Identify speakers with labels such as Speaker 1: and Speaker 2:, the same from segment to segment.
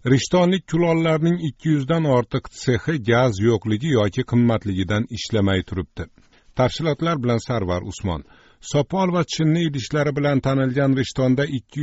Speaker 1: Rishtonlik kulollarning 200 dan ortiq sexi gaz yo'qligi yoki qimmatligidan ishlamay turibdi. Tafsilotlar bilan Sarvar Usmon. Sopol va chinni idishlari bilan tanilgan Rishtonda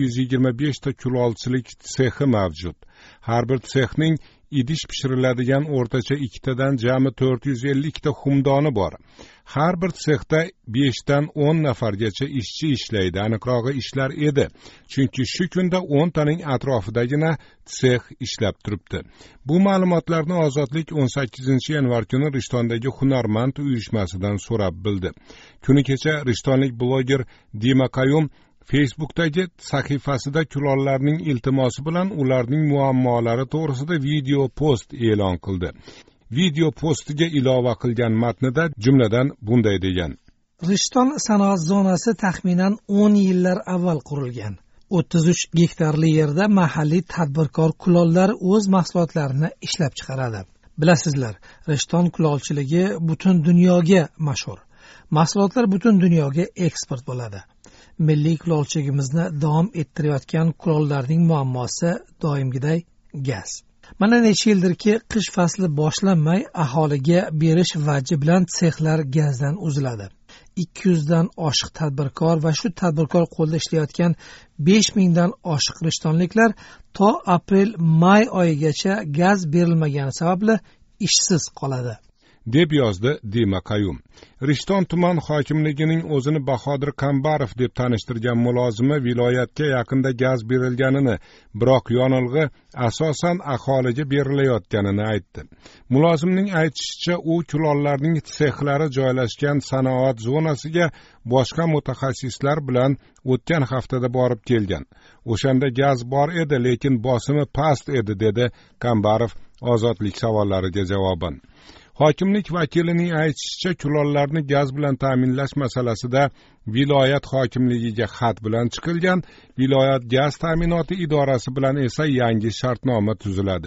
Speaker 1: 225 ta kulolchilik sexi mavjud. Har bir sexning idish pishiriladigan o'rtacha 2 tadan jami 450 ta xumdoni bor. Har bir sexda 5 dan 10 nafargacha ishchi ishlaydi. Aniqrog'i ishlar edi. Chunki shu kunda 10 taning atrofidagina sex ishlab turibdi. Bu ma'lumotlarni Ozodlik 18-yanvar kuni Rishtondagi Hunarmand uyushmasidan so'rab bildi. Kuni kecha rishtonlik bloger Dima Qayum Facebook'dagi sahifasida kulollarning iltimosi bilan ularning muammolari to'g'risida video post e'lon qildi. Video postiga ilova qilgan matnida jumladan bunday degan:
Speaker 2: Rishton sanoat zonasi taxminan 10 yillar avval qurilgan. 33 gektarli yerda mahalliy tadbirkor kulollar o'z mahsulotlarini ishlab chiqaradi. Bilasizlar, Rishton kulolchiligi butun dunyoga mashhur. Mahsulotlar butun dunyoga eksport bo'ladi. Milliy kulolchiligimizni davom ettirayotgan kulollarning muammosi doimgiday gaz. Mana necha yildirki qish fasli boshlanmay aholiga berish vaji bilan sexlar gazdan uziladi. 200 dan oshiq tadbirkor va shu tadbirkor qo'lda ishlayotgan 5000 dan oshiq rishtonliklar to aprel-may oyigacha gaz berilmagani sababli ishsiz qoladi,
Speaker 1: deb yozdi Dima Qayum. Rishton tuman hokimligining o'zini Bahodir Kambarov deb tanishtirgan mulozimi viloyatga yaqinda gaz berilganini, biroq yonilg'i asosan aholiga berilayotganini aytdi. Mulozimning aytishicha, u kulollarning sexlari joylashgan sanoat zonasiga boshqa mutaxassislar bilan o'tgan haftada borib kelgan. O'shanda gaz bor edi, lekin bosimi past edi, dedi Kambarov Ozodlik savollariga javoban. Hokimlik vakilining aytishicha, kulollarni gaz bilan ta'minlash masalasida viloyat hokimligiga xat bilan chiqilgan. Viloyat gaz ta'minoti idorasi bilan esa yangi shartnoma tuziladi.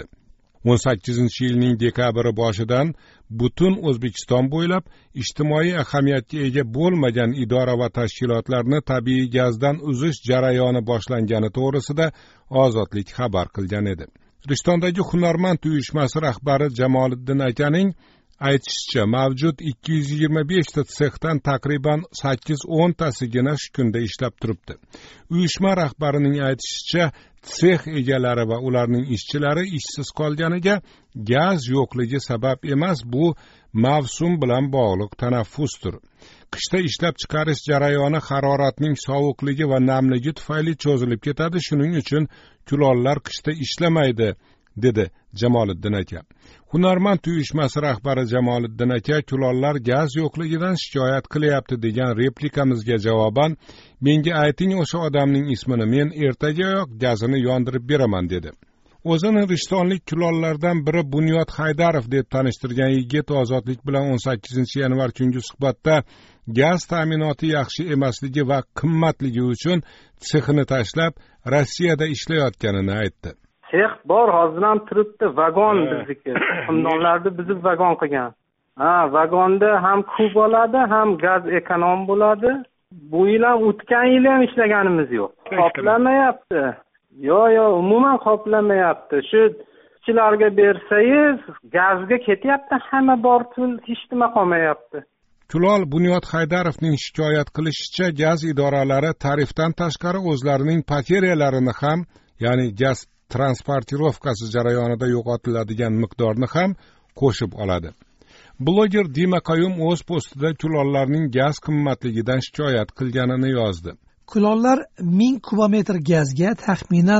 Speaker 1: 18-yilning dekabri boshidan butun O'zbekiston bo'ylab ijtimoiy ahamiyatga ega bo'lmagan idora va tashkilotlarni tabiiy gazdan uzish jarayoni boshlangani to'g'risida Ozodlik xabar qilgan edi. Rishtondagi Hunarmand uyushmasi rahbari Jamoliddin akaning aytishicha, mavjud 225 ta sexdan taqriban 8-10 tasigina shu kunda ishlab turibdi. Uyushma rahbarining aytishicha, sex egalari va ularning ishchilari ishsiz qolganiga gaz yo'qligi sabab emas, bu mavsum bilan bog'liq tanaffusdir. Qishda ishlab chiqarish jarayoni haroratning sovuqligi va namligi tufayli cho'zilib ketadi, shuning uchun kulollar qishda ishlamaydi, dedi Jamoliddin aka. Hunarmand uyushmasi rahbari Jamoliddin aka kulollar gaz yo'qligidan shikoyat qilyapti degan replikamizga javoban, menga ayting o'sha odamning ismini, men ertagayoq gazini yondirib beraman, dedi. O'zini rishtonlik kulollardan biri Bunyod Haydarov deb tanishtirgan yigit Ozodlik bilan 18-yanvar kungi suhbatda gaz ta'minoti yaxshi emasligi va qimmatligi uchun sexini tashlab Rossiyada ishlayotganini aytdi.
Speaker 3: Sex bor, hozir ham turibdi, vagon bizniki. Xumdonlarni buzib vagon qilgan. Vagonda ham kub bo'ladi, ham gaz ekonom bo'ladi. Bu yil ham o'tgan yil ham ishlaganimiz yo'q. Qoplamayapti. Yo'q, umuman qoplamayapti. Shu ishchilarga bersangiz, gazga ketyapti, hamma bor pul hech nima qolmayapti.
Speaker 1: Kulol Bunyod Haydarovning shikoyat qilishicha, gaz idoralari tarifdan tashqari o'zlarining pateriyalarini ham, ya'ni gaz transportirovkasi jarayonida yo'qotiladigan miqdorni ham qo'shib oladi. Bloger Dima Qayum o'z postida kulollarning gaz qimmatligidan shikoyat qilganini yozdi.
Speaker 2: Kulollar 1000 kubometr gazga taxminan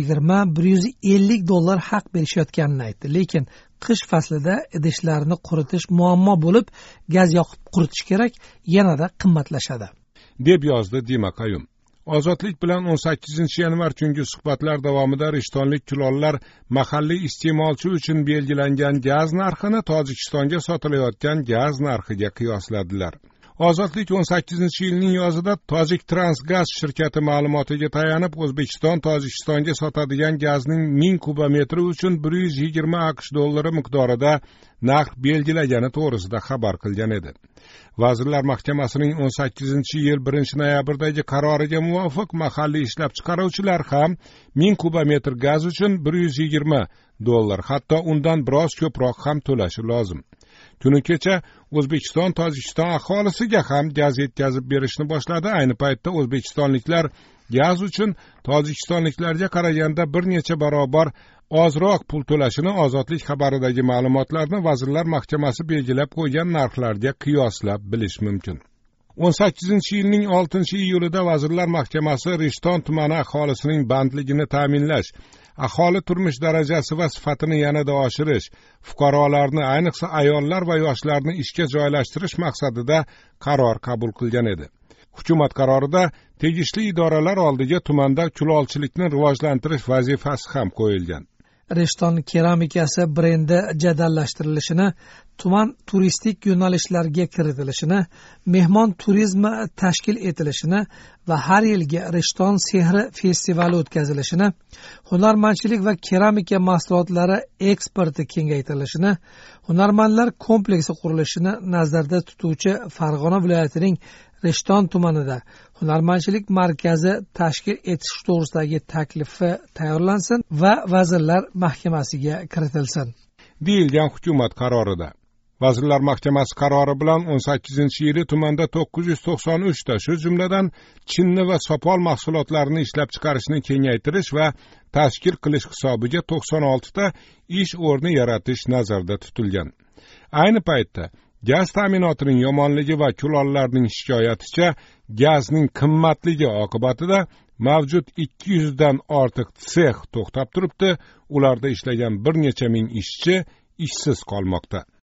Speaker 2: $120-150 haq berishayotganini aytdi. Lekin qish faslida idishlarni quritish muammo bo'lib, gaz yoqib quritish kerak, yanada qimmatlashadi,
Speaker 1: deb yozdi Dima Qayum. Ozodlik bilan 18-yanvar kungi suhbatlar davomida rishtonlik kulollar mahalliy iste'molchi uchun belgilangan gaz narxini Tojikistonga sotilayotgan gaz narxiga qiyosladilar. Ozodlik 18-yilning yozida Tojik Transgaz shirkati ma'lumotiga tayanib, O'zbekiston Tojikistonga sotadigan gazning 1000 kubometri uchun 120 AQSh dollari miqdorida narx belgilagani to'g'risida xabar qilgan edi. Vazirlar Mahkamasining 18-yil 1-noyabrdagi qaroriga muvofiq mahalliy ishlab chiqaruvchilar ham 1000 kubometr gaz uchun 120 dollar, hatto undan biroz ko'proq ham to'lashi lozim. Kuni kecha O'zbekiston Tojikiston aholisiga ham gaz yetkazib berishni boshladi. Ayni paytda o'zbekistonliklar gaz uchun tojikistonliklarga qaraganda bir necha barobar ozroq pul to'lashini Ozodlik xabaridagi ma'lumotlarni Vazirlar Mahkamasi belgilab qo'ygan narxlarga qiyoslab bilish mumkin. 18-yilning 6-iyulida Vazirlar Mahkamasi Rishton tumani aholisining bandligini ta'minlash, aholi turmush darajasi va sifatini yanada oshirish, fuqarolarni, ayniqsa ayollar va yoshlarni ishga joylashtirish maqsadida qaror qabul qilgan edi. Hukumat qarorida tegishli idoralar oldiga tumanda kulolchilikni rivojlantirish vazifasi ham qo'yilgan.
Speaker 2: Rishton keramikasi brendi jadallashtirilishini, tuman turistik yo'nalishlarga kiritilishini, mehmon turizmi tashkil etilishini va har yilgi Rishton sehri festivali o'tkazilishini, hunarmandchilik va keramika mahsulotlari eksporti kengaytirilishini, hunarmandlar kompleksi qurilishini nazarda tutuvchi Farg'ona viloyatining Rishton tumanida hunarmandchilik markazi tashkil etish to'g'risidagi taklifi tayyorlansin va Vazirlar Mahkamasiga kiritilsin, deyilgan hukumat qarorida. Vazirlar Mahkamasi qarori bilan 18-yili tumanda 993 ta, shu jumladan chinni va sopol mahsulotlarini ishlab chiqarishni kengaytirish va tashkil qilish hisobiga 96 ta ish o'rni yaratish nazarda tutilgan. Ayni paytda gaz ta'minotining yomonligi va kulollarning shikoyaticha gazning qimmatligi oqibatida mavjud 200 dan ortiq sex to'xtab turibdi. Ularda ishlagan bir necha ming ishchi ishsiz qolmoqda.